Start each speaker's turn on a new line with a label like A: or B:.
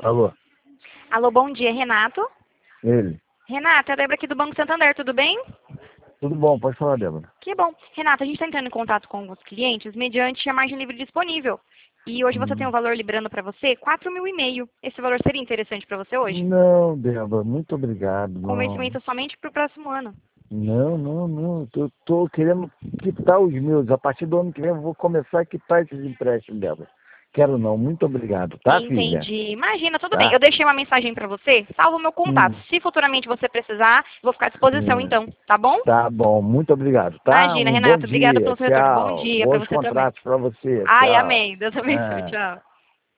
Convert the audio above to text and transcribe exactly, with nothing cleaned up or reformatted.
A: Alô,
B: Alô, bom dia, Renato.
A: ele.
B: Renata, é a Débora aqui do Banco Santander, tudo bem?
A: Tudo bom, pode falar, Débora.
B: Que bom. Renata, a gente está entrando em contato com os clientes mediante a margem livre disponível. E hoje você tem um
A: Hum.
B: valor liberando para você quatro mil e meio. Esse valor seria interessante para você hoje?
A: Não, Débora, muito obrigado.
B: Com
A: Não,
B: vencimento somente para o próximo ano.
A: não, não, não. Eu tô querendo quitar os meus. A partir do ano que vem eu vou começar a quitar esses empréstimos, Débora. Quero não, muito obrigado, tá, filha?
B: Entendi. Imagina, tudo bem.
A: Tá?
B: Eu deixei uma mensagem para você, salva o meu contato.
A: Hum,
B: Se futuramente você precisar, vou ficar à disposição
A: hum.
B: então, tá bom?
A: Tá bom, muito obrigado, tá?
B: Imagina,
A: Um bom
B: Renato, obrigada
A: dia,
B: pelo seu retorno. Bom
A: tchau.
B: dia para
A: Bons
B: você também.
A: contratos para você,
B: Ai,
A: tchau.
B: amém. Deus abençoe.
A: É.
B: Tchau.